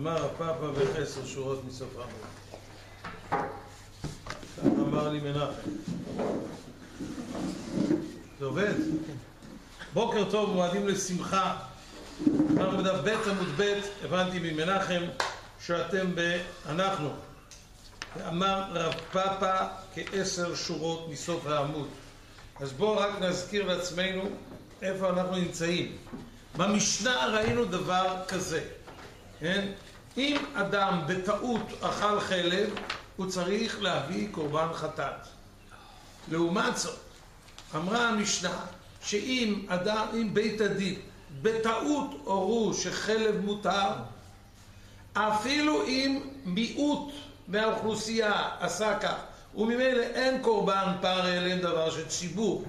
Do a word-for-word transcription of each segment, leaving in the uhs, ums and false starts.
אמר הפאפה בעשר שורות מסוף העמוד. כך אמר לי מנחם. זה עובד? בוקר טוב, מועדים לשמחה. אמרנו בדף ב' עמוד ב', הבנתי ממנחם שאתם באנחנו. ואמר רב פאפה כעשר שורות מסוף העמוד. אז בואו רק נזכיר לעצמנו איפה אנחנו נמצאים. במשנה ראינו דבר כזה, כן? אם אדם בטעות אכל חלב, הוא צריך להביא קורבן חטאת. לעומת זאת, אמרה המשנה שאם אדם, אם בית הדין בטעות הורו שחלב מותר, אפילו אם מיעוט מהאוכלוסייה עשה כך, וממילא אין קורבן פר אלא דבר של ציבור,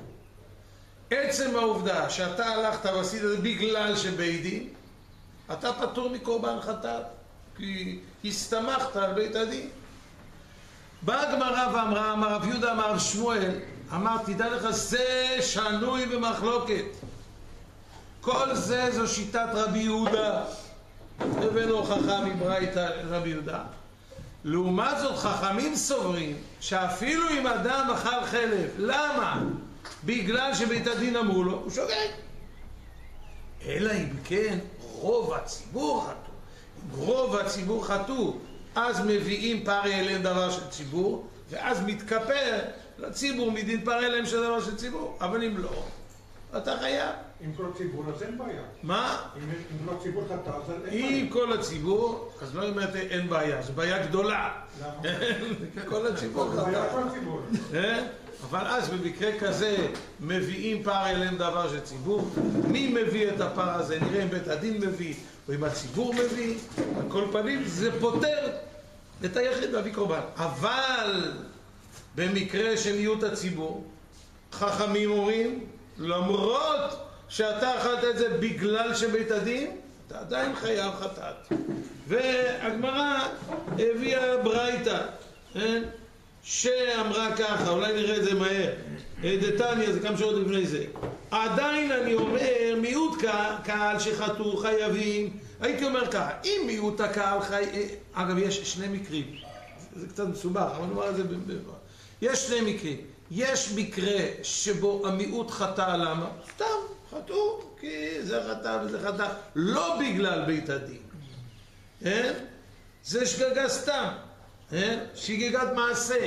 עצם העובדה שאתה הלכת ועשית את זה בגלל שבית דין, אתה פטור מקורבן חטאת, כי הסתמכת על בית הדין. באה הגמרא ואמרה, אמר רב יהודה אמר רב שמואל, אמר תדע לך זה שנוי במחלוקת, כל זה זו שיטת רבי יהודה, הבאנו הוכחה מברייתא רבי יהודה. לעומת זאת חכמים סוברים שאפילו אם אדם אכל חלב, למה? בגלל שבית הדין אמרו לו, הוא שוגג. אלא אם כן רוב הציבור חטאו. אם רוב הציבור חטאו, אז מביאים פר אליהם דבר של ציבור, ואז מתכפר לציבור מדין פר אליהם של דבר של ציבור. אבל אם לא, אתה חייב. אם כל הציבור, אז אין בעיה. מה? אם, אם כל הציבור חטא, אז אין בעיה. אם כל הציבור, אז לא אומרת אין בעיה, זו בעיה גדולה. למה? כל הציבור זה בעיה חטא. כל הציבור. אבל אז במקרה כזה מביאים פר אליהם דבר של ציבור. מי מביא את הפר הזה? נראה אם בית הדין מביא או אם הציבור מביא. על כל פנים זה פותר את היחיד להביא קורבן. אבל במקרה של מיעוט הציבור, חכמים אומרים, למרות שאתה אכלת את זה בגלל שבית הדין, אתה עדיין חייב חטאת. והגמרא הביאה ברייתא, כן? שאמרה ככה, אולי נראה את זה מהר, דתניא, זה כמה שעות לפני זה. עדיין אני אומר, מיעוט קהל שחטאו חייבים, הייתי אומר ככה, אם מיעוט הקהל חי... אגב, יש שני מקרים, זה קצת מסובך, אבל נאמר את זה בבוא. יש שני מקרים. יש מקרה שבו המיעוט חטא, למה? סתם, חטאו, כי זה חטא וזה חטא, לא בגלל בית הדין. כן? זה שגגה סתם. כן? שגגת מעשה.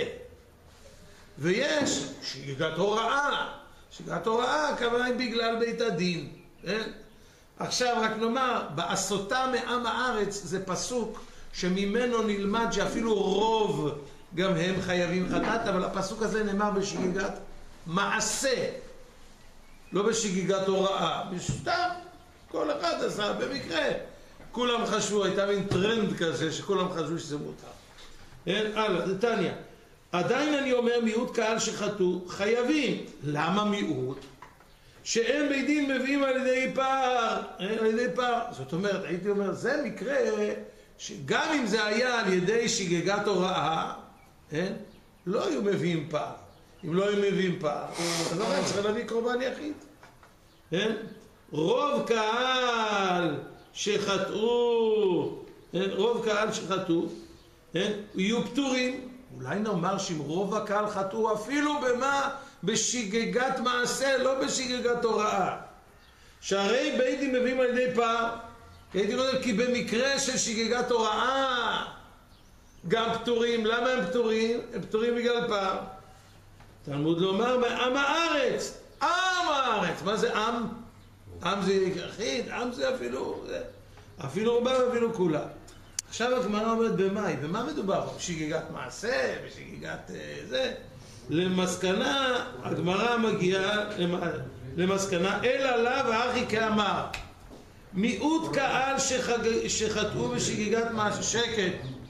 ויש שגגת הוראה. שגגת הוראה הכוונה היא בגלל בית הדין. כן? עכשיו רק נאמר, בעשותה מעם הארץ זה פסוק שממנו נלמד שאפילו רוב גם הם חייבים חטאת, אבל הפסוק הזה נאמר בשגגת מעשה, לא בשגגת הוראה. בסתם, כל אחד עשה במקרה. כולם חשבו, הייתה מין טרנד כזה שכולם חשבו שזה מותר. כן? הלאה, דתניא. עדיין אני אומר מיעוט קהל שחטאו חייבים. למה מיעוט? שאין בית דין מביאים על ידי פער, על ידי פער. זאת אומרת, הייתי אומר, זה מקרה שגם אם זה היה על ידי שגגת הוראה, כן? לא היו מביאים פער. אם לא היו מביאים פער, אז לא היה צריך להביא קורבן יחיד. כן? רוב קהל שחטאו, כן? רוב קהל שחטאו, כן? יהיו פטורים. אולי נאמר שאם רוב הקהל חטאו אפילו במה? בשגגת מעשה, לא בשגגת הוראה. שהרי בית דין מביאים על ידי פער. הייתי אומר, כי במקרה של שגגת הוראה גם פטורים. למה הם פטורים? הם פטורים בגלל פער. תלמוד לומר מעם הארץ. עם הארץ. מה זה עם? עם זה יחיד, עם זה אפילו, אפילו רובם אפילו כולם. עכשיו הגמרא אומרת במאי, במה מדובר? בשגגת מעשה, בשגגת זה. למסקנה, הגמרא מגיעה למסקנה, אלא לאו האחי כאמר. מיעוט קהל שחג... שחטאו בשגגת מעשה, שקט.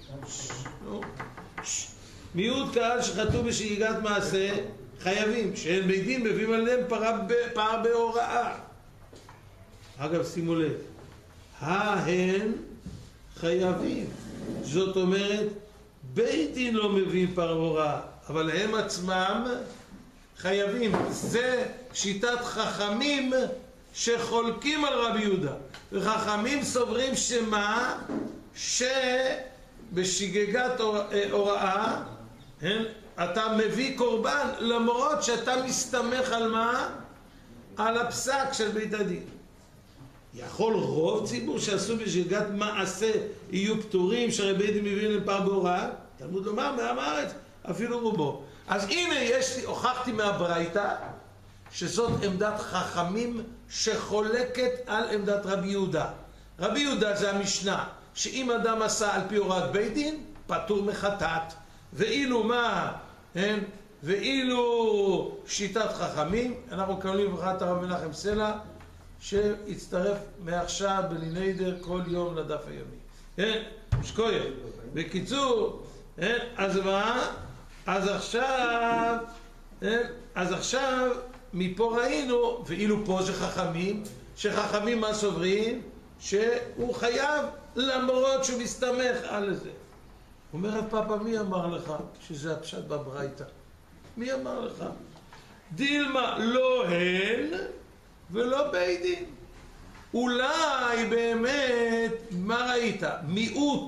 מיעוט קהל שחטאו בשגגת מעשה, חייבים, שאין בית דין מביאים עליהם פער בהוראה. אגב, שימו לב, ההן חייבים. זאת אומרת, בית דין לא מביאים פער בהוראה, אבל הם עצמם חייבים. זה שיטת חכמים שחולקים על רבי יהודה. וחכמים סוברים שמה? שבשגגת הוראה, אתה מביא קורבן למרות שאתה מסתמך על מה? על הפסק של בית הדין. יכול רוב ציבור שעשו בשגגת מעשה יהיו פטורים שהרי בית דין מביאים להם פר בהוראה? תלמוד לומר מעם הארץ, אפילו רובו. אז הנה יש לי, הוכחתי מהברייתא שזאת עמדת חכמים שחולקת על עמדת רבי יהודה. רבי יהודה זה המשנה, שאם אדם עשה על פי הוראת בית דין, פטור מחטאת. ואילו מה? כן? ואילו שיטת חכמים, אנחנו קבלים ברכת הרב מנחם סלע, שהצטרף מעכשיו בליניידר כל יום לדף היומי. כן? שקויה. בקיצור, כן? אז מה? אז עכשיו, כן? אז עכשיו, מפה ראינו, ואילו פה זה חכמים, שחכמים מה סוברים? שהוא חייב למרות שהוא מסתמך על זה. אומר רב פאפא, מי אמר לך שזה הפשט בברייתא? מי אמר לך? דילמה לא הן ולא בית דין. אולי באמת, מה ראית? מיעוט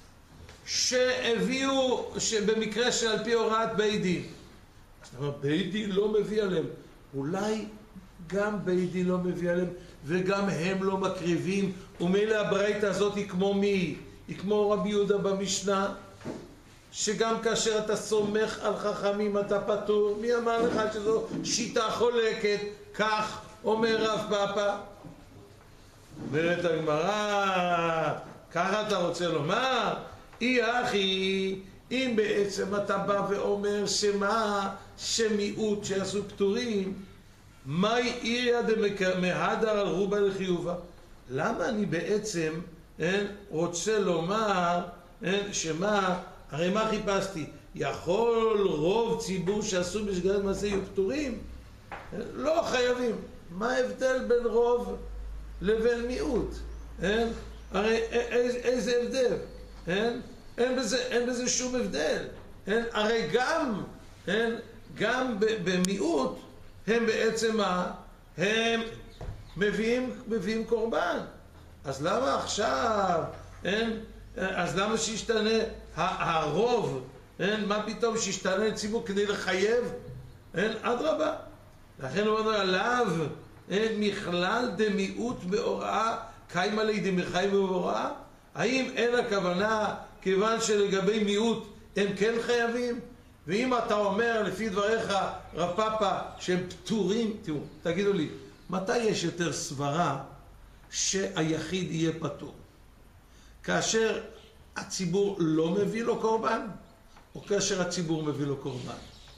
שהביאו, שבמקרה שעל פי הוראת בית דין. אז אתה אומר, בית דין לא מביא עליהם. אולי גם בית דין לא מביא עליהם, וגם הם לא מקריבים, ומילא הברייתא הזאת היא כמו מי? היא כמו רבי יהודה במשנה, שגם כאשר אתה סומך על חכמים אתה פטור. מי אמר לך שזו שיטה חולקת? כך אומר רב פאפא. אומרת הגמרא, ככה אתה רוצה לומר? אי אחי, אם בעצם אתה בא ואומר שמה שמיעוט שעשו פטורים, מהי אירא דמהדר על רובה לחיובה? למה אני בעצם אין, רוצה לומר אין, שמה, הרי מה חיפשתי? יכול רוב ציבור שעשו בשגגת מעשה יהיו פטורים? אין, לא חייבים. מה ההבדל בין רוב לבין מיעוט? אין? הרי איזה, איזה הבדל? אין? אין בזה, אין בזה שום הבדל. אין? הרי גם, אין? גם במיעוט הם בעצם מה? הם מביאים, מביאים קורבן. אז למה עכשיו, אין? אז למה שישתנה הרוב? אין? מה פתאום שישתנה ציבור כדי לחייב? אין? אדרבה. לכן הוא אומר עליו, אין מכלל דמיעוט בהוראה, קיימה לי דמחייב בהוראה? האם אין הכוונה כיוון שלגבי מיעוט הם כן חייבים? ואם אתה אומר לפי דבריך רב פאפא שהם פטורים, תראו, תגידו לי, מתי יש יותר סברה שהיחיד יהיה פטור? כאשר הציבור לא מביא לו קורבן, או כאשר הציבור מביא לו קורבן?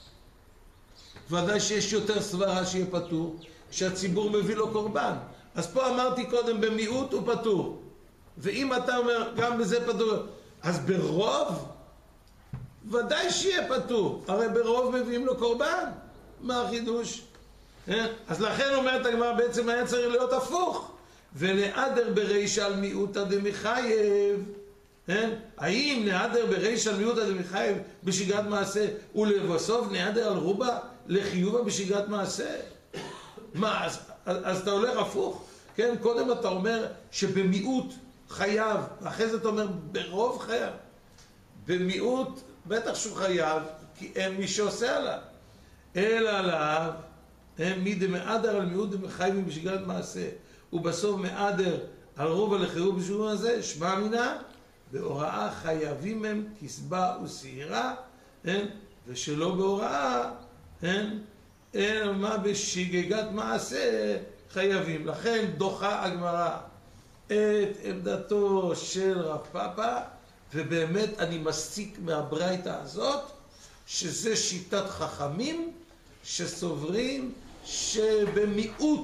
ודאי שיש יותר סברה שיהיה פטור שהציבור מביא לו קורבן. אז פה אמרתי קודם במיעוט הוא פטור, ואם אתה אומר גם בזה פטור, אז ברוב ודאי שיהיה פטור, הרי ברוב מביאים לו קורבן. מה החידוש? אז לכן אומרת הגמרא, בעצם היה צריך להיות הפוך, ונעדר ברישא על מיעוטא דמחייב. האם נעדר ברישא על מיעוטא דמחייב בשגגת מעשה, ולבסוף נעדר על רובה לחיובה בשגגת מעשה? מה, אז, אז אתה הולך הפוך? כן, קודם אתה אומר שבמיעוט חייב, ואחרי זה אתה אומר ברוב חייב. במיעוט בטח שהוא חייב, כי אין מי שעושה עליו. אלא עליו, מי דמעדר על מיעוט דמחייבים בשגגת מעשה, ובסוף מעדר על רובה לחיוב בשגגת מעשה, שמע מינה, בהוראה חייבים הם כסבה ושעירה, ושלא בהוראה, אין מה בשגגת מעשה חייבים. לכן דוחה הגמרא את עמדתו של רב פאפא, ובאמת אני מסיק מהברייתא הזאת שזה שיטת חכמים שסוברים שבמיעוט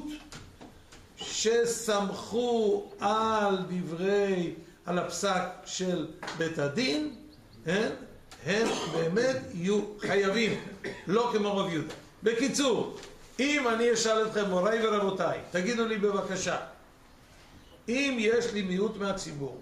שסמכו על דברי, על הפסק של בית הדין, הם, הם באמת יהיו חייבים, לא כמו רב יהודה. בקיצור, אם אני אשאל אתכם מוריי ורבותיי, תגידו לי בבקשה, אם יש לי מיעוט מהציבור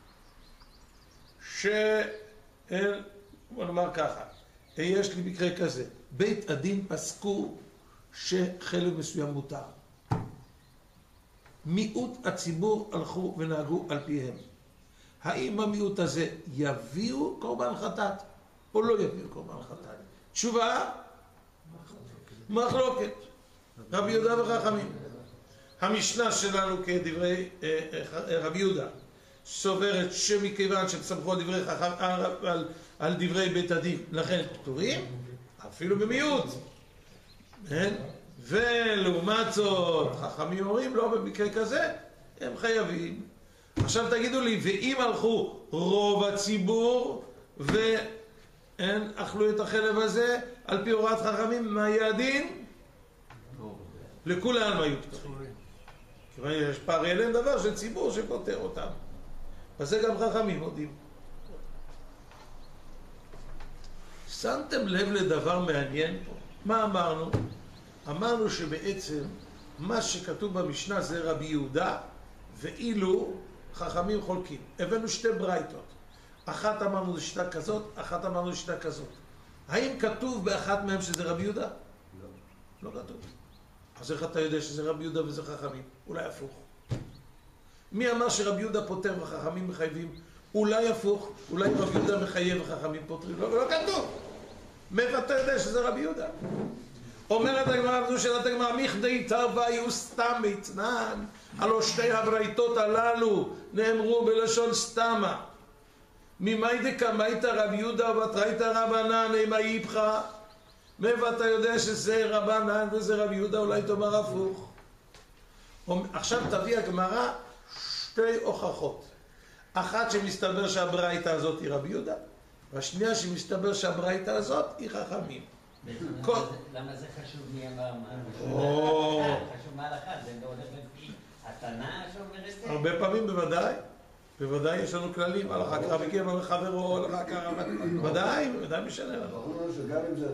ש... בוא נאמר ככה, יש לי מקרה כזה, בית הדין פסקו שחלק מסוים מותר, מיעוט הציבור הלכו ונהגו על פיהם, האם המיעוט הזה יביאו קורבן חטאת או לא יביאו קורבן חטאת? תשובה, מחלוקת. רבי יהודה וחכמים. המשנה שלנו כדברי רבי יהודה סוברת שמכיוון שסמכו על דברי חכם על, על דברי בית הדין לכן פטורים אפילו במיעוט, ולעומת זאת חכמים אומרים לא, במקרה כזה הם חייבים. עכשיו תגידו לי, ואם הלכו רוב הציבור ואין אכלו את החלב הזה על פי הוראת חכמים, מה יהיה הדין? לכולם היו פטורים. כיוון יש פערי אליהם דבר של ציבור שפותר אותם, אז זה גם חכמים מודים. שמתם לב לדבר מעניין פה? מה אמרנו? אמרנו שבעצם מה שכתוב במשנה זה רבי יהודה, ואילו חכמים חולקים. הבאנו שתי ברייתות. אחת אמרנו זה שיטה כזאת, אחת אמרנו שיטה כזאת. האם כתוב באחת מהם שזה רבי יהודה? לא. לא כתוב. אז איך אתה יודע שזה רבי יהודה וזה חכמים? אולי הפוך. מי אמר שרבי יהודה פותר וחכמים מחייבים? אולי הפוך. אולי רבי יהודה מחייב וחכמים פותרים. לא, לא כתוב. מאיפה אתה יודע שזה רבי יהודה? אומרת הגמרא, זו שאלת הגמרא, מכדי תרוויו סתם מתנן. הלא שתי הברייתות הללו נאמרו בלשון סתמה. ממאי דקמייתא רבי יהודה ובתרייתא רבנן אימה איפכא. מאיפה אתה יודע שזה רבנן וזה רבי יהודה? אולי תאמר הפוך. עכשיו תביא הגמרא שתי הוכחות. אחת שמסתבר שהברייתא הזאת היא רבי יהודה, והשנייה שמסתבר שהברייתא הזאת היא חכמים. למה זה חשוב מי אמר מה? חשוב מה הלכה, זה לא הולך לפי התנא שאומר את זה? הרבה פעמים בוודאי. בוודאי יש לנו כללים, הלכה קרב הגיע בחברו, הלכה קרב, ודאי, ודאי משנה לנו. ברור לנו שגם אם זה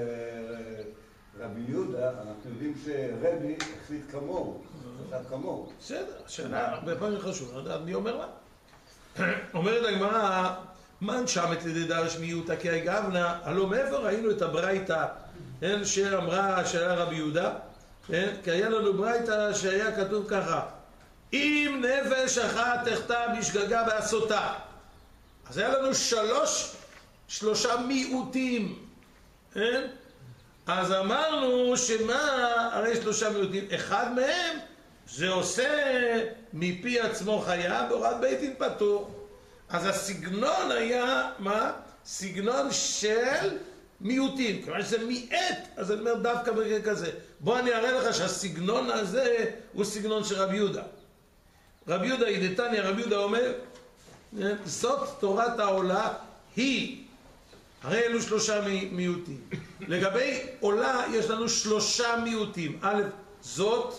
רבי יהודה, אנחנו יודעים שרבי החליט כמוהו, חשב כמוהו. בסדר, השאלה הרבה פעמים חשוב, אני אומר לה. אומרת הגמרא, מן שמת לדדרש מיעוטא כי גבנה, הלא מאיפה ראינו את הברייתא שאמרה שהיה רבי יהודה? כי היה לנו ברייתא שהיה כתוב ככה, אם נפש אחת תחטא בשגגה בעשותה. אז היה לנו שלוש, שלושה מיעוטים. אין? אז אמרנו שמה, הרי שלושה מיעוטים, אחד מהם זה עושה מפי עצמו חיה בהוראת בית דין פטור. אז הסגנון היה, מה? סגנון של מיעוטים. כיוון שזה מיעט, אז אני אומר דווקא ברגע כזה. בוא אני אראה לך שהסגנון הזה הוא סגנון של רבי יהודה. רבי יהודה ידתניא, רבי יהודה אומר, זאת תורת העולה היא, הרי אלו שלושה מיעוטים. לגבי עולה יש לנו שלושה מיעוטים. א', זאת,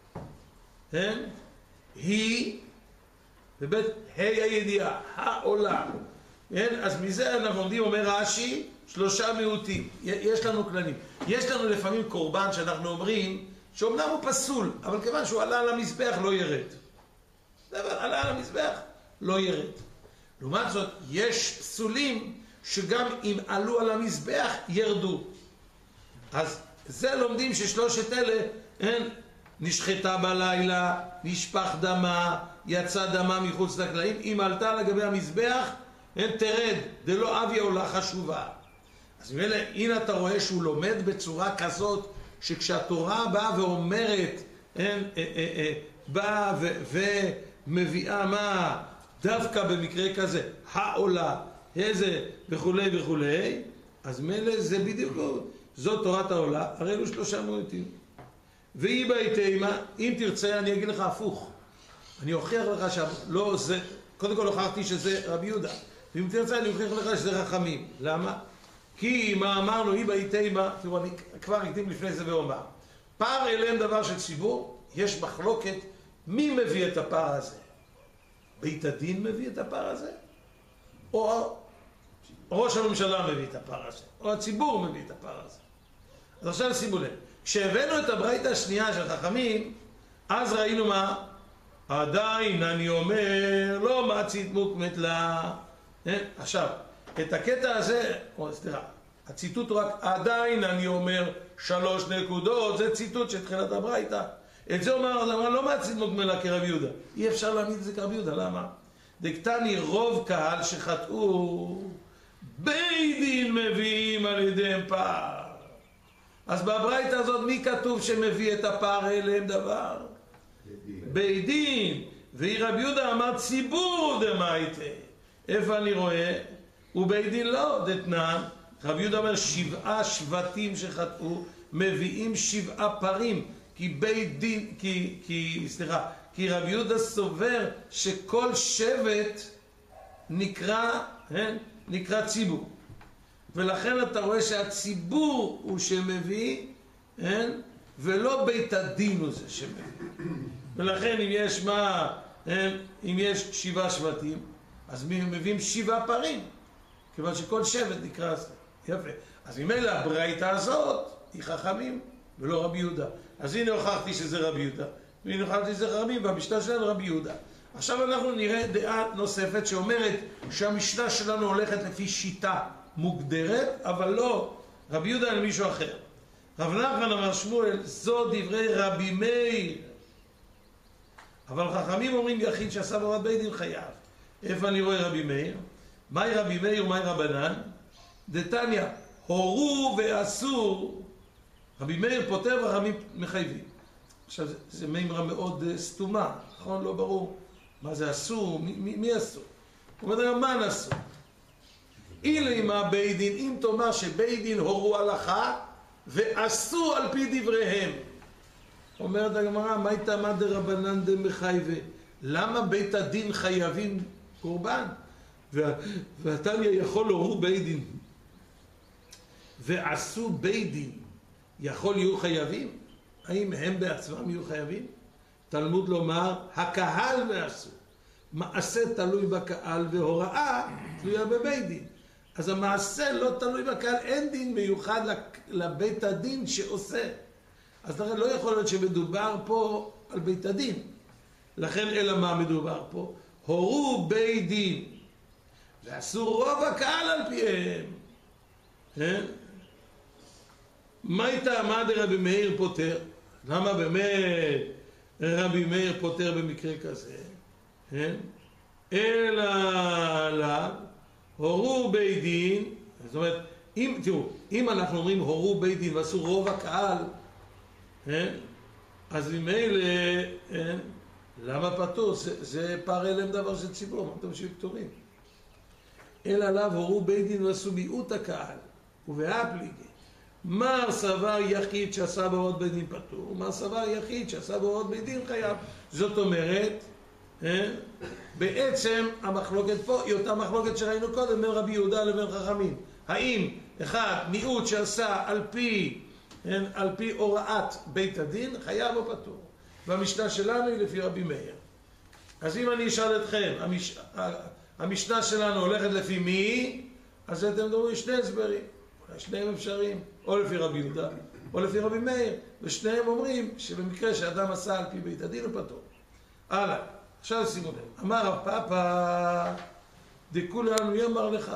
כן? היא, וב', ה' הידיעה, העולה. כן? אז מזה אנחנו עומדים, אומר רש"י, שלושה מיעוטים. יש לנו כללים. יש לנו לפעמים קורבן שאנחנו אומרים, שאומנם הוא פסול, אבל כיוון שהוא עלה על המזבח לא ירד. אבל עלה על המזבח לא ירד. לעומת זאת, יש פסולים שגם אם עלו על המזבח ירדו. אז זה לומדים ששלושת אלה הן נשחטה בלילה, נשפך דמה, יצא דמה מחוץ לקלעים. אם עלתה לגבי המזבח, הן תרד, דלא אביה עולה חשובה. אז ממילא, הנה אתה רואה שהוא לומד בצורה כזאת, שכשהתורה באה ואומרת, הן אה, אה, אה, באה ו... ו מביאה מה? דווקא במקרה כזה, העולה, איזה וכולי וכולי, אז מילא זה בדיוק, זאת תורת העולה, הרי אלו שלושה מיעוטים. והיא בהתאמה, אם תרצה אני אגיד לך הפוך. אני אוכיח לך שלא זה, קודם כל הוכחתי שזה רבי יהודה, ואם תרצה אני אוכיח לך שזה חכמים. למה? כי מה אמרנו, היא בהתאמה, תראו, אני כבר הקדים לפני זה ואומר, פער אליהם דבר של ציבור, יש מחלוקת, מי מביא את הפער הזה? בית הדין מביא את הפער הזה? או ראש הממשלה מביא את הפער הזה? או הציבור מביא את הפער הזה? אז עכשיו שימו לב, כשהבאנו את הברייתא השנייה של חכמים, אז ראינו מה? עדיין אני אומר, לא מצית מוקמת לה. עכשיו, את הקטע הזה, או סליחה, הציטוט הוא רק, עדיין אני אומר שלוש נקודות, זה ציטוט של תחילת הברייתא. את זה אומר, אמר, לא מעצית מוקמלה כרבי יהודה. אי אפשר להעמיד את זה כרבי יהודה, למה? דקטני רוב קהל שחטאו, בית דין מביאים על ידיהם פער. אז בברייתא הזאת מי כתוב שמביא את הפער אליהם דבר? בית דין. והיא רבי יהודה אמר ציבור דמייטה. איפה אני רואה? ובית דין לא, דתנן. רבי יהודה אומר שבעה שבטים שחטאו מביאים שבעה פרים, כי בית דין, כי, כי, סליחה, כי רבי יהודה סובר שכל שבט נקרא, כן, נקרא ציבור. ולכן אתה רואה שהציבור הוא שמביא, כן, ולא בית הדין הוא זה שמביא. ולכן אם יש מה, כן, אם יש שבעה שבטים, אז מביאים שבעה פרים, כיוון שכל שבט נקרא זה. יפה. אז ממילא הברייתא הזאת היא חכמים ולא רבי יהודה. אז הנה הוכחתי שזה רבי יהודה, והנה הוכחתי שזה חכמים, והמשנה שלנו רבי יהודה. עכשיו אנחנו נראה דעה נוספת שאומרת שהמשנה שלנו הולכת לפי שיטה מוגדרת, אבל לא רבי יהודה אלא מישהו אחר. רב נחמן אמר שמואל, זו דברי רבי מאיר. אבל חכמים אומרים יחיד שעשה בורת בית דין חייב. איפה אני רואה רבי מאיר? מהי רבי מאיר ומהי רבנן? דתניא, הורו ועשו. רבי מאיר פותר וחכמים מחייבים. עכשיו, זה מימרה מאוד uh, סתומה, נכון? לא ברור. מה זה עשו? מי, מי, מי עשו? הוא אומר, מה עשו? אילי מה בית דין, אם תאמר שבית דין הורו הלכה ועשו על פי דבריהם. אומרת הגמרא, מה הייתה מה דרבנן דמחייבה? למה בית הדין חייבים קורבן? והתניא יכול להורו בית דין ועשו בית דין, יכול יהיו חייבים? האם הם בעצמם יהיו חייבים? תלמוד לומר, הקהל ועשו. מעשה תלוי בקהל והוראה תלויה בבית דין. אז המעשה לא תלוי בקהל, אין דין מיוחד לבית הדין שעושה. אז לכן לא יכול להיות שמדובר פה על בית הדין. לכן אלא מה מדובר פה? הורו בית דין ועשו רוב הקהל על פיהם. כן? מה הייתה מה דרבי מאיר פותר? למה באמת רבי מאיר פותר במקרה כזה? כן? אלא עליו הורו בית דין. זאת אומרת, אם, תראו, אם אנחנו אומרים הורו בית דין ועשו רוב הקהל, כן? אז ממילא, כן? למה פטור? זה, זה פער אליהם דבר של ציבור, מה אתם שהם פטורים? אלא עליו הורו בית דין ועשו מיעוט הקהל, ובהפליגי. מר סבר יחיד שעשה בהוראות בית דין פטור, מר סבר יחיד שעשה בהוראות בית דין חייב. זאת אומרת, אה? בעצם המחלוקת פה היא אותה מחלוקת שראינו קודם בין רבי יהודה לבין חכמים. האם אחד מיעוט שעשה על פי, כן, על פי הוראת בית הדין חייב או פטור? והמשנה שלנו היא לפי רבי מאיר. אז אם אני אשאל אתכם, המש... המשנה שלנו הולכת לפי מי? אז אתם דברים שני הסברים, שניהם אפשריים, או לפי רבי יהודה או לפי רבי מאיר, ושניהם אומרים שבמקרה שאדם עשה על פי בית הדין הוא פטור. הלאה, עכשיו שימו לב, אמר רב פאפא דכולי עלמא, מי אמר לך?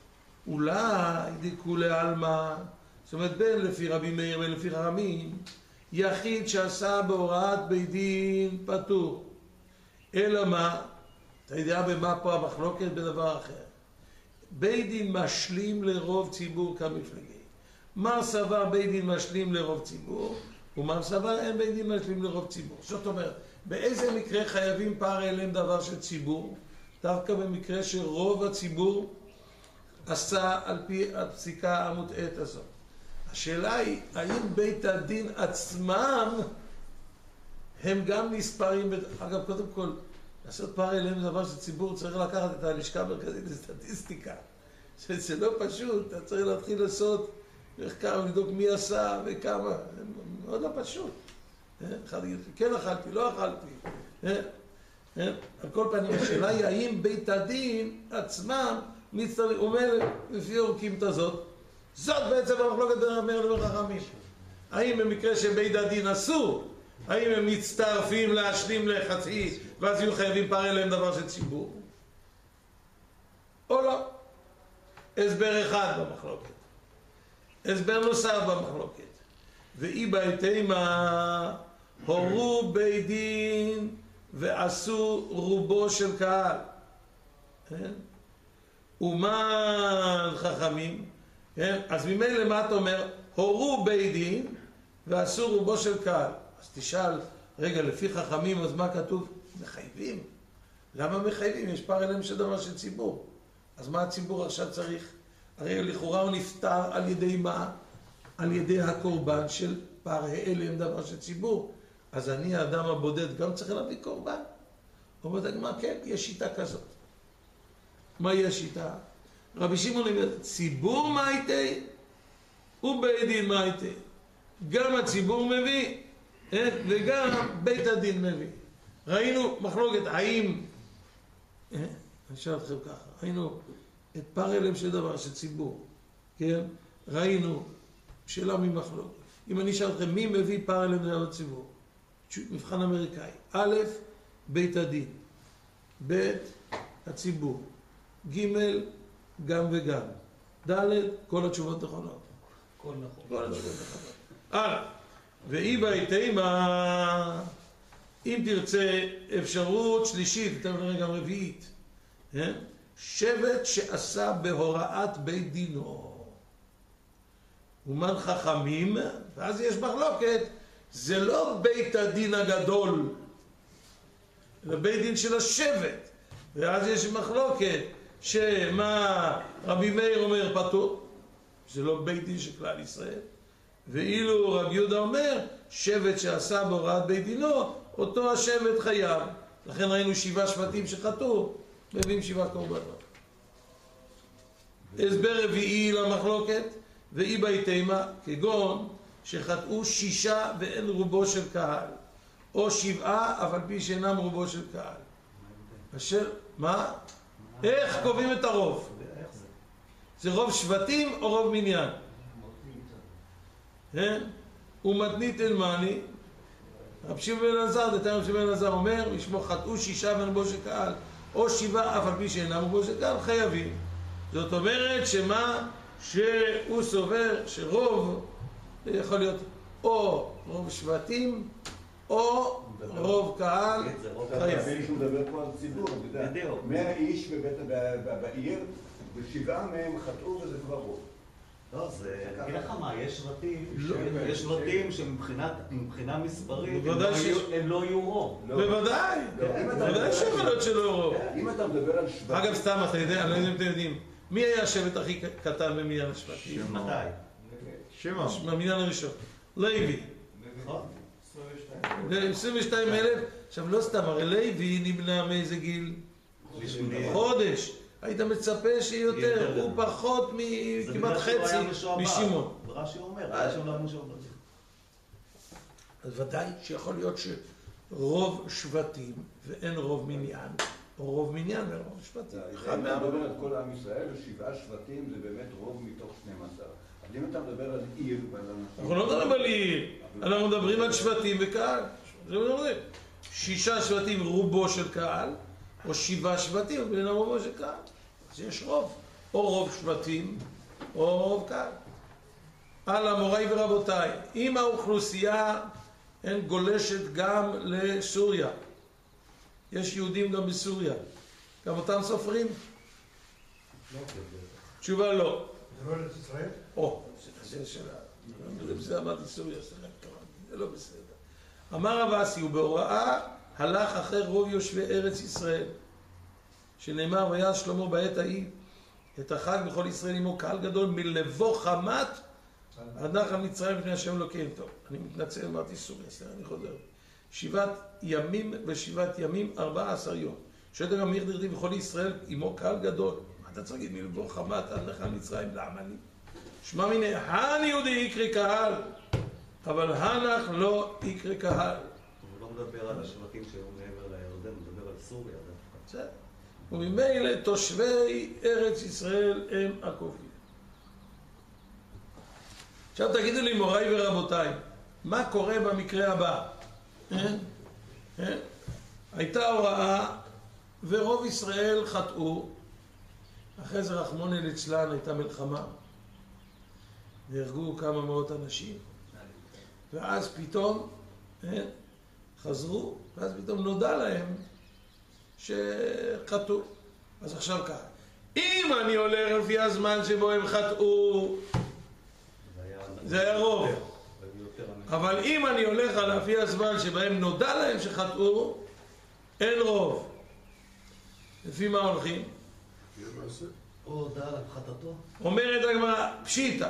אולי דכולי עלמא, זאת אומרת בין לפי רבי מאיר ולפי חכמים, יחיד שעשה בהוראת בית דין פטור. אלא מה? אתה יודע במה פה המחלוקת? בדבר אחר. בית דין משלים לרוב ציבור כמפלגי. מר סבר בית דין משלים לרוב ציבור, ומר סבר אין בית דין משלים לרוב ציבור. זאת אומרת, באיזה מקרה חייבים פער אליהם דבר של ציבור? דווקא במקרה שרוב הציבור עשה על פי הפסיקה המוטעית הזאת. השאלה היא, האם בית הדין עצמם הם גם נספרים? אגב, קודם כל, לעשות פער אליהם דבר של ציבור צריך לקחת את הלשכה המרכזית לסטטיסטיקה. זה לא פשוט, אתה צריך להתחיל לעשות מחקר ולבדוק מי עשה וכמה, זה מאוד לא פשוט. אחד יגיד, כן אכלתי, לא אכלתי. על כל פנים, השאלה היא, האם בית הדין עצמם מצטרף, אומר לפי אורכים את הזאת, זאת בעצם המחלוקת בין רבי מאיר לבין חכמים. האם במקרה שבית הדין עשו, האם הם מצטרפים להשלים לחצי, ואז יהיו חייבים פער אליהם דבר של ציבור? או לא? הסבר אחד במחלוקת. הסבר נוסף במחלוקת. ואי בהתאמה הורו בית דין ועשו רובו של קהל. כן? אומן חכמים, כן? אז ממילא מה אתה אומר? הורו בית דין ועשו רובו של קהל. אז תשאל, רגע, לפי חכמים, אז מה כתוב? מחייבים. למה מחייבים? יש פער אליהם של דבר של ציבור. אז מה הציבור עכשיו צריך? הרי לכאורה הוא נפטר על ידי מה? על ידי הקורבן של פער אליהם דבר של ציבור. אז אני, האדם הבודד, גם צריך להביא קורבן. אומרת, מה כן? יש שיטה כזאת. מה יש שיטה? רבי שמעון אומר, ציבור מה הייתי? ובית דין מה הייתי? גם הציבור מביא, וגם בית הדין מביא. ראינו מחלוקת, האם, אני אשאל אתכם ככה, ראינו את פער אליהם של דבר של ציבור, כן? ראינו שאלה ממחלוקת. אם אני אשאל אתכם, מי מביא פער אליהם של הציבור? מבחן אמריקאי. א', בית הדין. ב', הציבור. ג', גם וגם. ד', כל התשובות נכונות. כל נכון. כל התשובות נכונות. הלאה. ואי בהתאמה, אם תרצה אפשרות שלישית, אתם נראה גם רביעית, שבט שעשה בהוראת בית דינו. אומן חכמים, ואז יש מחלוקת, זה לא בית הדין הגדול, אלא בית דין של השבט. ואז יש מחלוקת, שמה רבי מאיר אומר פטור, זה לא בית דין של כלל ישראל. ואילו רבי יהודה אומר, שבט שעשה בהוראת בית דינו, אותו השבט חייב. לכן ראינו שבעה שבטים שחטאו, מביאים שבעה קורבנות. הסבר רביעי למחלוקת, ואי בהתאמה, כגון שחטאו שישה ואין רובו של קהל, או שבעה אבל פי שאינם רובו של קהל. אשר, מה? איך קובעים את הרוב? זה רוב שבטים או רוב מניין? ומתנית אלמני, רב שמעון בן אלעזר, דתיים רב שמעון בן אלעזר אומר, משמו חטאו שישה ואין רובו של קהל, או שבעה אף על פי שאינם רובו של קהל, חייבים. זאת אומרת שמה? שהוא סובר שרוב יכול להיות או רוב שבטים או רוב קהל חייב. הוא מדבר פה על ציבור, אתה יודע, מאה איש בעיר ושבעה מהם חטאו וזה כבר רוב. לא, זה, אני אגיד לך מה, יש שבטים, יש שבטים שמבחינה מספרית הם לא יהיו רוב. בוודאי, בוודאי שיכולות שלא רוב. אם אתה מדבר על שבטים... אגב, סתם, אתה יודע, אני לא יודע אם אתם יודעים, מי היה השבט הכי קטן במניין השבטים? מתי? שמעון. במניין הראשון. לוי. נכון. עשרים ושתיים אלף. עכשיו, לא סתם, הרי לוי נמנע מאיזה גיל? חודש. היית מצפה שיהיה יותר, הוא פחות מכמעט חצי משמעון. רש"י אומר, רש"י לא משועבד. אז ודאי שיכול להיות שרוב שבטים ואין רוב מניין, או רוב מניין ואין רוב שבטים. אם אתה מדבר על כל עם ישראל, שבעה שבטים זה באמת רוב מתוך שנים עשר. אבל אם אתה מדבר על עיר ועל אנשים... אנחנו לא מדברים על עיר, אנחנו מדברים על שבטים וקהל. שישה שבטים רובו של קהל, או שבעה שבטים ואין רובו של קהל. אז יש רוב, או רוב שבטים, או רוב קהל. הלאה, מוריי ורבותיי, אם האוכלוסייה הן גולשת גם לסוריה, יש יהודים גם בסוריה, גם אותם סופרים? תשובה לא. זה לא ארץ ישראל? או, זה שאלה. זה אמרתי סוריה, זה לא בסדר. אמר רב אסי, ובהוראה הלך אחרי רוב יושבי ארץ ישראל, שנאמר, ויעש שלמה בעת ההיא את החג בכל ישראל עמו קהל גדול מלבוא חמת עד נחל מצרים לפני השם אלוקיהם. טוב, אני מתנצל, אמרתי סוריה, סליחה, אני חוזר. שבעת ימים ושבעת ימים, ארבעה עשר יום. שואלת גם מיר דרדי בכל ישראל עמו קהל גדול. מה אתה צריך להגיד מלבוא חמת עד נחל מצרים? למה לי? שמע מיני, הן יהודי יקרא קהל, אבל הנח לא יקרא קהל. הוא לא מדבר על השבטים שהיו מעבר לירדן, הוא מדבר על סוריה. בסדר. וממילא תושבי ארץ ישראל הם הקובעים. עכשיו תגידו לי, מוריי ורבותיי, מה קורה במקרה הבא? אין? אין? הייתה הוראה ורוב ישראל חטאו, אחרי זה רחמנא ליצלן הייתה מלחמה, והרגו כמה מאות אנשים, ואז פתאום אין? חזרו, ואז פתאום נודע להם שחטאו. אז עכשיו ככה, אם אני הולך לפי הזמן שבו הם חטאו, זה היה רוב. אבל אם אני הולך לפי הזמן שבהם נודע להם שחטאו, אין רוב. לפי מה הולכים? או הודעה על חטאתו. אומרת הגמרא, פשיטא.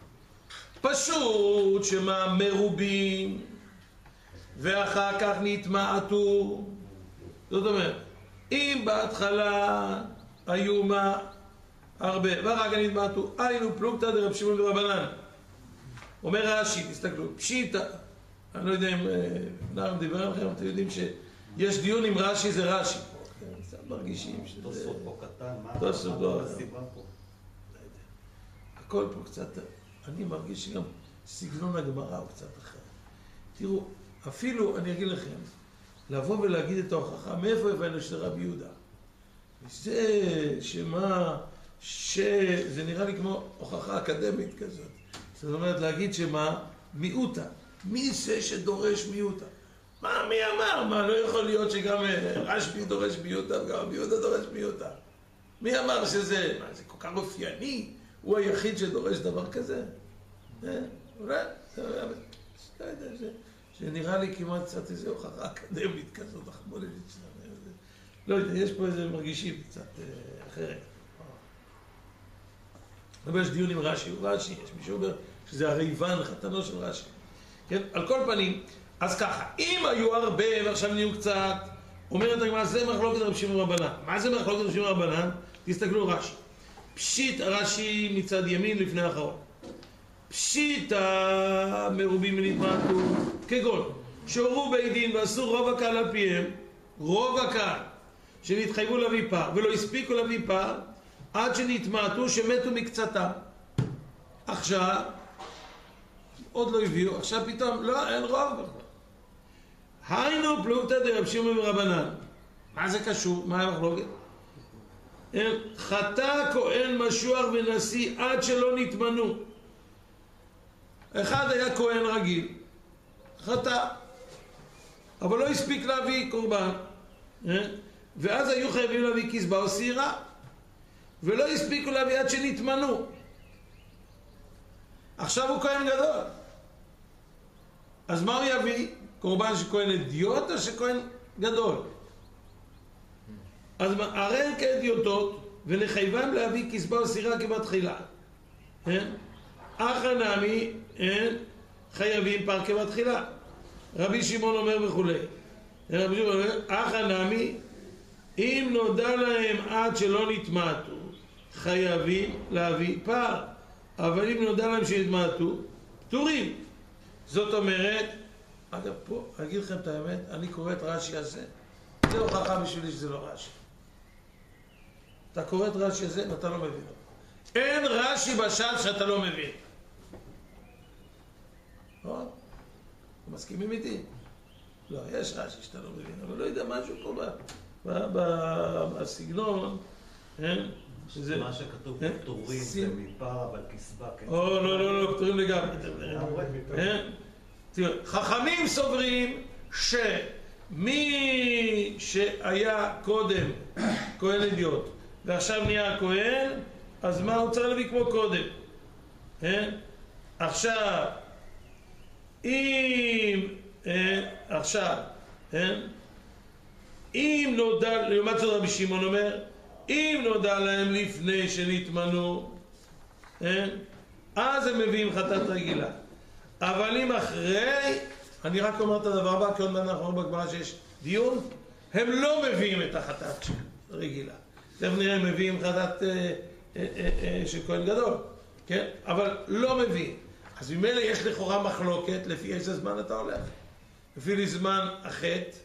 פשוט שמה מרובים ואחר כך נתמעטו. זאת אומרת, אם בהתחלה היו מה הרבה ואחר כך נתמעטו, היינו פלוגתא דרב שמעון ברבנן. אומר רש"י, תסתכלו, פשיטא. אני לא יודע אם נער דיבר עליכם, אתם יודעים שיש דיון עם רש"י, זה רש"י. קצת מרגישים שזה... תוספות פה קטן, מה הסיבה פה? הכל פה קצת... אני מרגיש שגם סגנון הגמרא הוא קצת אחר. תראו, אפילו, אני אגיד לכם, לבוא ולהגיד את ההוכחה, מאיפה הבאנו של רבי יהודה? זה שמה, שזה נראה לי כמו הוכחה אקדמית כזאת. זאת אומרת, להגיד שמה, מיעוטה. מי זה שדורש מיעוטה? מה, מי אמר? מה, לא יכול להיות שגם רשב"י דורש מיעוטה וגם רבי יהודה דורש מיעוטה? מי אמר שזה, מה, זה כל כך אופייני? הוא היחיד שדורש דבר כזה? אולי, לא יודע, שנראה לי כמעט קצת איזו הוכחה אקדמית כזאת, החמולת שלנו. לא יודע, יש פה איזה מרגישים קצת אחרת. אבל יש דיון עם רש"י, הוא רש"י, יש מישהו אומר שזה הריבן, חתנו של רש"י. כן? על כל פנים, אז ככה, אם היו הרבה ועכשיו נהיו קצת, אומרת הגמרא, זה מחלוקת רבי שמעון רבנן. מה זה מחלוקת רבי שמעון רבנן? תסתכלו רש"י. פשיט רש"י מצד ימין לפני האחרון. פשיט המרובים ונתמעטו, כגון, שהורו בית דין ועשו רוב הקהל על פיהם, רוב הקהל, שנתחייבו להביא פר, ולא הספיקו להביא פר, עד שנתמעטו שמתו מקצתם. עכשיו, עוד לא הביאו, עכשיו פתאום, לא, אין רוב בכלל. היינו פלוגתא דרב שמעון ברבנן. מה זה קשור? מה המחלוקת? חטא כהן משוח ונשיא עד שלא נתמנו. אחד היה כהן רגיל, חטא, אבל לא הספיק להביא קורבן, ואז היו חייבים להביא כסבה או סירה, ולא הספיקו להביא עד שנתמנו. עכשיו הוא כהן גדול, אז מה הוא יביא? קורבן שכהן אדיוט או שכהן גדול? אז הרי הם כאדיוטות ונחייבם להביא כסבה או סירה כבתחילה. אחא נמי חייבים פר כבתחילה. רבי שמעון אומר וכולי. רבי שמעון אומר, אחא נמי, אם נודע להם עד שלא נתמעטו, חייבים להביא פר. אבל אם נודע להם שנתמעטו, פטורים. זאת אומרת, אגב פה, אני אגיד לכם את האמת, אני קורא את רש"י הזה, זה הוכחה בשבילי שזה לא רש"י. אתה קורא את רש"י הזה ואתה לא מבין. אין רש"י בש"ס שאתה לא מבין. לא? אתם מסכימים איתי? לא, יש רש"י שאתה לא מבין, אבל לא יודע משהו פה בסגנון, שזה מה שכתוב פטורים זה מפר, אבל כסבה כן. או, לא, לא, לא, פטורים לגמרי. חכמים סוברים שמי שהיה קודם כהן אדיוט ועכשיו נהיה כהן, אז מה הוא צריך להביא כמו קודם? עכשיו, אם עכשיו, אם נודע, לעומת זאת רבי שמעון אומר, אם נודע להם לפני שנתמנו, אז הם מביאים חטאת רגילה. אבל אם אחרי, אני רק אומר את הדבר הבא, כי עוד מעט אנחנו אומרים בגמרא שיש דיון, הם לא מביאים את החטאת רגילה. תכף נראה, הם מביאים חטאת אה, אה, אה, של כהן גדול, כן? אבל לא מביאים. אז ממילא יש לכאורה מחלוקת לפי איזה זמן אתה הולך. לפי זמן החטא,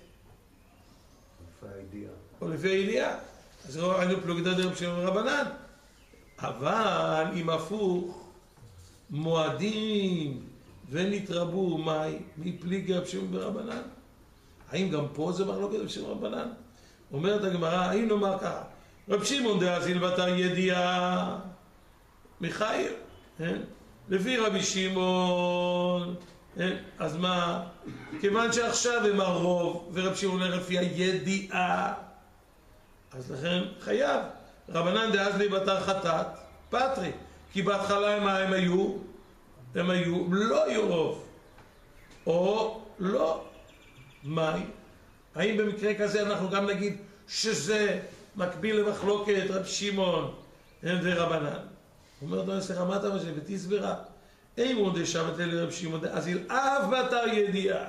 לפי הידיעה. או לפי הידיעה. אז ראינו פלוגתא דרב שמעון רבנן. אבל אם הפוך, מועדים ונתרבו מאי מפליגי רב שמעון ברבנן. האם גם פה זה מחלוקת רב שמעון רבנן? אומרת הגמרא, האם נאמר ככה, רב שמעון דאזיל בתר ידיעה מחייב, לפי רבי שמעון, אז מה? כיוון שעכשיו הם הרוב ורב שמעון לפי הידיעה, אז לכן חייב. רבנן דאז לי בתר חטאת, פטרי. כי בהתחלה הם, הם היו, הם היו, לא היו רוב. או לא. מהי? האם במקרה כזה אנחנו גם נגיד שזה מקביל למחלוקת רב שמעון ורבנן? הוא אומר, אדוני, סליחה, מה אתה חושב? ותסברה. אין מודה שבת לרב שמעון, אז ילאב בתר ידיעה.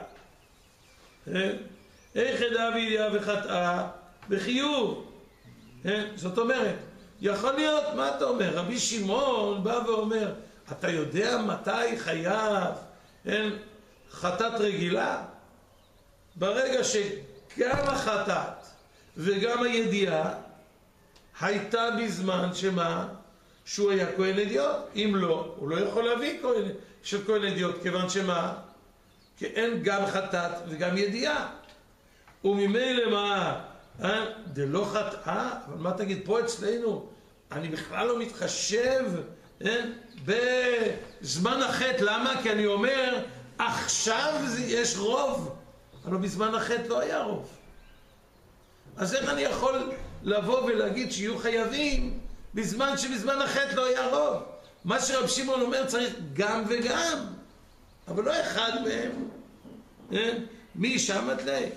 איך ידעה וידיעה וחטאה בחיוב. זאת אומרת, יכול להיות, מה אתה אומר? רבי שמעון בא ואומר, אתה יודע מתי חייב חטאת רגילה? ברגע שגם החטאת וגם הידיעה הייתה בזמן שמה? שהוא היה כהן אדיוט. אם לא, הוא לא יכול להביא כהן של כהן אדיוט, כיוון שמה? כי אין גם חטאת וגם ידיעה. וממילא מה? אה? זה לא חטאה, אבל מה תגיד פה אצלנו? אני בכלל לא מתחשב אה? בזמן החטא. למה? כי אני אומר, עכשיו יש רוב. אבל בזמן החטא לא היה רוב. אז איך אני יכול לבוא ולהגיד שיהיו חייבים בזמן שבזמן החטא לא היה רוב? מה שרב שמעון אומר צריך גם וגם, אבל לא אחד מהם. מי שמת לי?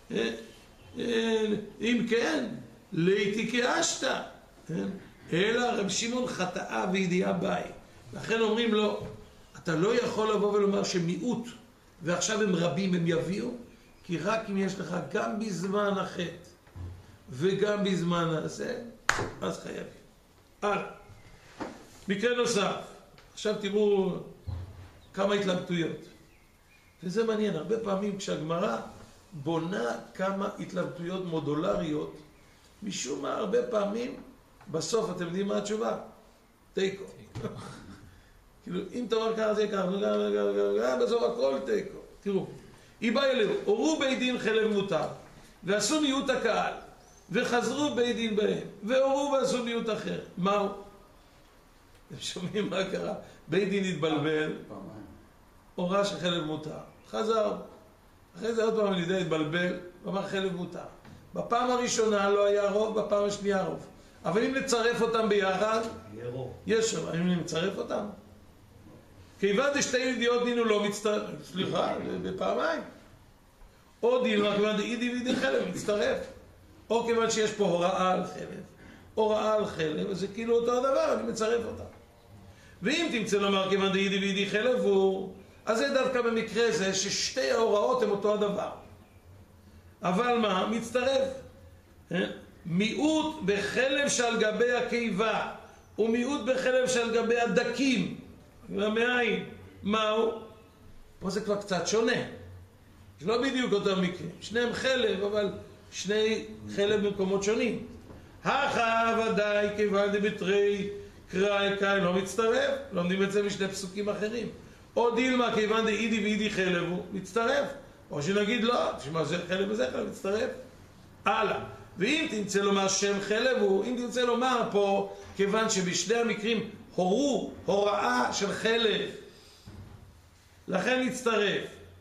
אם כן, ליתי כאשתה. אלא רב שמעון חטאה וידיעה ביי. לכן אומרים לו, אתה לא יכול לבוא ולומר שמיעוט ועכשיו הם רבים הם יביאו, כי רק אם יש לך גם בזמן החטא וגם בזמן הזה, אז חייבים. הלאה. מקרה נוסף. עכשיו תראו כמה התלבטויות. וזה מעניין, הרבה פעמים כשהגמרא בונה כמה התלבטויות מודולריות, משום מה הרבה פעמים בסוף אתם יודעים מה התשובה? תיקו. כאילו אם אתה אומר ככה זה ככה, בסוף הכל תיקו. תראו, היא באה אליהו, הורו בית דין חלב מותר, ועשו מיעוט הקהל, וחזרו בית דין בהם, והורו ועשו מיעוט אחר. מהו? אתם שומעים מה קרה? בית דין התבלבל, הורה שחלב מותר, חזר, אחרי זה עוד פעם לידי התבלבל, ואמר חלב מותר. בפעם הראשונה לא היה רוב, בפעם השנייה רוב. אבל אם נצרף אותם ביחד, יש רוב. אם נצרף אותם? כיוון דשתי ידיעות דין הוא לא מצטרף, סליחה, בפעמיים. או דין, מה כיוון דאידי ואידי חלב, מצטרף. או כיוון שיש פה הוראה על חלב, הוראה על חלב, אז זה כאילו אותו הדבר, אני מצרף אותם. ואם תמצא לומר כיוון דאידי ואידי חלב הוא, אז זה דווקא במקרה זה ששתי ההוראות הן אותו הדבר. אבל מה? מצטרף. מיעוט בחלב שעל גבי הקיבה, ומיעוט בחלב שעל גבי הדקים. המעיים, מהו? פה זה כבר קצת שונה. זה לא בדיוק אותם מקרים. שניהם חלב, אבל שני חלב במקומות שונים. הכה ודאי כיוון דבתרי קראי קאי לא מצטרף. לומדים את זה משני פסוקים אחרים. או דילמה כיוון דאידי ואידי חלב הוא מצטרף. או שנגיד לא, שמה זה חלב וזה חלב מצטרף. הלאה. ואם תמצא לומר שם חלב הוא, אם תמצא לומר פה, כיוון שבשני המקרים הורו הוראה של חלב, לכן מצטרף.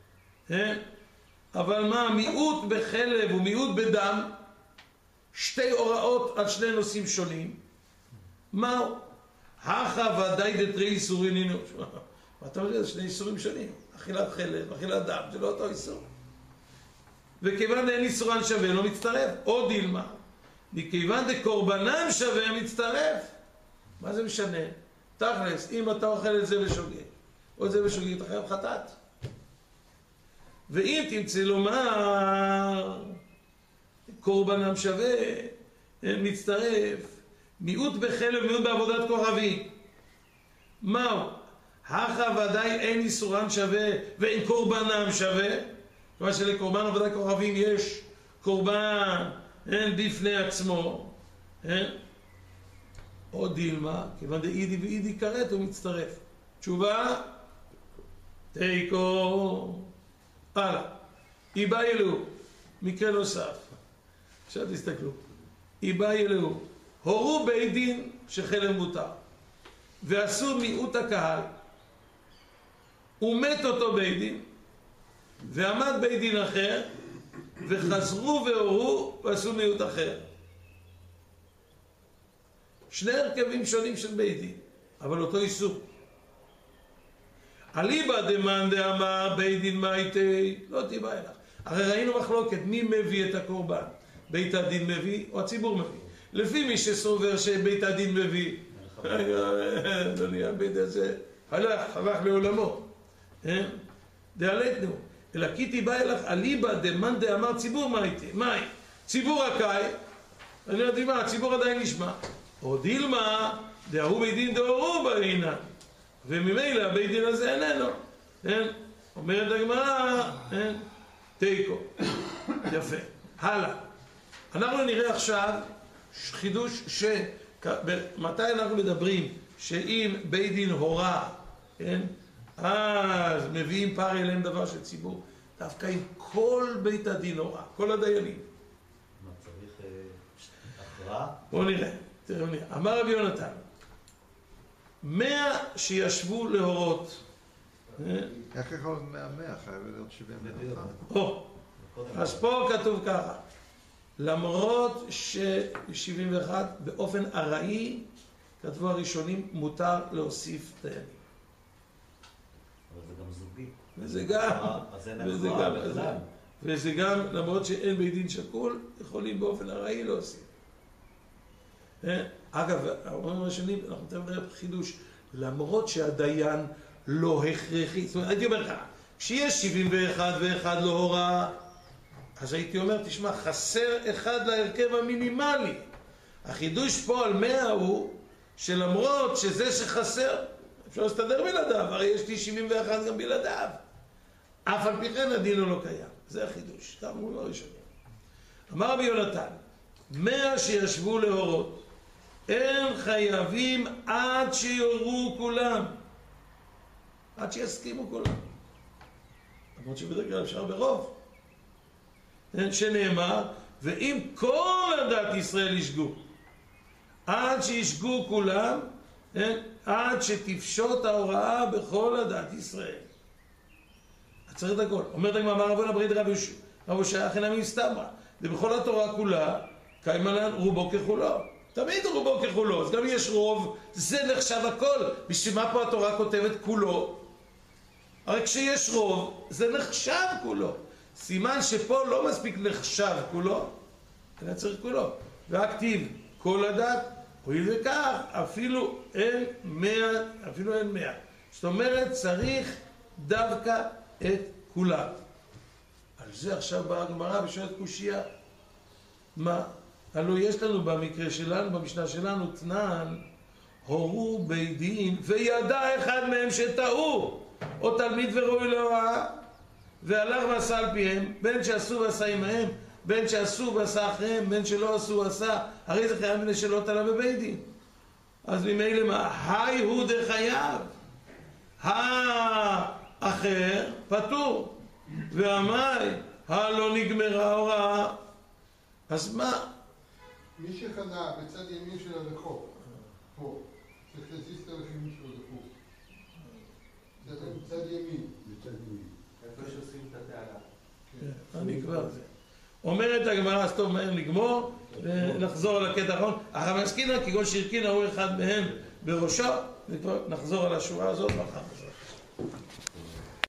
אבל מה? מיעוט בחלב ומיעוט בדם, שתי הוראות על שני נושאים שונים. מהו? הכה ודאי דתרי איסורים נינו. אתה אומר, זה שני איסורים שונים. אכילת חלב, אכילת דם, זה לא אותו איסור. וכיוון אין איסורן שווה, לא מצטרף. או דילמה. מכיוון דקורבנם שווה, מצטרף. מה זה משנה? תכלס, אם אתה אוכל את זה לשוגג, או את זה לשוגג, אתה חייב חטאת. ואם תמצא לומר, קורבנם שווה, מצטרף, מיעוט בחלב, מיעוט בעבודת כוכבים. מהו? הכה ודאי אין איסורן שווה, ואין קורבנם שווה. כלומר שלקורבן עבודת כוכבים יש קורבן אין בפני עצמו. אין? או דילמה, כיוון דאידי ואידי קראת הוא מצטרף. תשובה? תיקו. הלאה. איבא אלוהו, מקרה נוסף. עכשיו תסתכלו. איבא אלוהו, הורו בית דין שחלב מותר, ועשו מיעוט הקהל, ומת אותו בית דין, ועמד בית דין אחר, וחזרו והורו ועשו מיעוט אחר. שני הרכבים שונים של בית דין, אבל אותו איסור. אליבא דמאן דאמר בית דין מייטי, לא תיבא אלך. הרי ראינו מחלוקת, מי מביא את הקורבן? בית הדין מביא או הציבור מביא? לפי מי שסובר שבית הדין מביא, אדוני, הבית הזה הלך, הלך לעולמו. דאלתנו, אלא כי תיבא אלך אליבא דמאן דאמר ציבור מייטי. מהי? ציבור הקאי, אני יודעת מה, הציבור עדיין נשמע. או דילמה, דהוא בית דין דהורו בעינן. וממילא הבית דין הזה איננו. אומרת הגמרא, תיקו. יפה. הלאה. אנחנו נראה עכשיו חידוש ש... מתי אנחנו מדברים שאם בית דין הורה, אז מביאים פר אליהם דבר של ציבור. דווקא עם כל בית הדין הורה, כל הדיינים. מה צריך הכרעה? בואו נראה. תראו נראה. אמר רבי יונתן, מאה שישבו להורות. איך יכול להיות מאה מאה? חייב להיות שבעים ואחת. או, אז פה כתוב ככה, למרות ש-שבעים ואחת באופן ארעי, כתבו הראשונים, מותר להוסיף דיינים. אבל זה גם זוגי. וזה גם, וזה גם, וזה גם, למרות שאין בית דין שקול, יכולים באופן ארעי להוסיף. אגב, אומרים הראשונים, אנחנו תמיד נראה חידוש, למרות שהדיין לא הכרחי, זאת אומרת, הייתי אומר ככה, כשיש שבעים ואחת ואחד לא הורה, אז הייתי אומר, תשמע, חסר אחד להרכב המינימלי. החידוש פה על מאה הוא, שלמרות שזה שחסר, אפשר להסתדר בלעדיו, הרי יש לי שבעים ואחת גם בלעדיו. אף על פי כן הדין הוא לא קיים. זה החידוש, זה אמרו הראשונים. אמר רבי יונתן, מאה שישבו להורות, הם חייבים עד שיורו כולם. עד שיסכימו כולם. למרות שבדרך כלל אפשר ברוב. שנאמר, ואם כל הדת ישראל ישגו, עד שישגו כולם, עד שתפשוט ההוראה בכל הדת ישראל. צריך את הכל. אומרת הגמרא, אמר רבנו ברית רבי הושע אכן אמי מסתברא, ובכל התורה כולה, קיימה לן רובו ככולו. תמיד רובו ככולו, אז גם יש רוב, זה נחשב הכל. בשביל מה פה התורה כותבת כולו? הרי כשיש רוב, זה נחשב כולו. סימן שפה לא מספיק נחשב כולו, אלא צריך כולו. והכתיב כל הדת, הואיל וכך, אפילו אין מאה, אפילו אין מאה. זאת אומרת, צריך דווקא את כולם. על זה עכשיו באה הגמרא בשעת קושייה. מה? הלוא יש לנו במקרה שלנו, במשנה שלנו, תנן, הורו בית דין, וידע אחד מהם שטעו, או תלמיד וראוי להוראה, והלך ועשה על פיהם, בין שעשו ועשה עמהם, בין שעשו ועשה אחריהם, בין שלא עשו ועשה, הרי זה חייב מן שלא תלה בבית דין. אז ממילא מה? היי הוא דחייב. האחר פטור. והמאי, הלא נגמרה ההוראה. אז מה? מי שחנה בצד ימין של הרחוב, פה, צריך להזיז את הרכיבים שלו דחוף. בצד ימין. בצד ימין. איפה שעושים את התעלה. אני כבר זה. אומרת הגמרא, אז טוב מהר נגמור, ונחזור על הקטע האחרון. אחר מסכינה, כגון שהרכין ההוא אחד מהם בראשו, וכבר נחזור על השורה הזאת ואחר כך.